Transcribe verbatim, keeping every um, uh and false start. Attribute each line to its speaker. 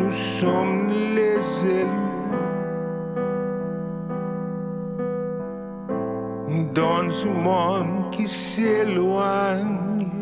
Speaker 1: nous sommes les élus dans ce monde qui s'éloigne.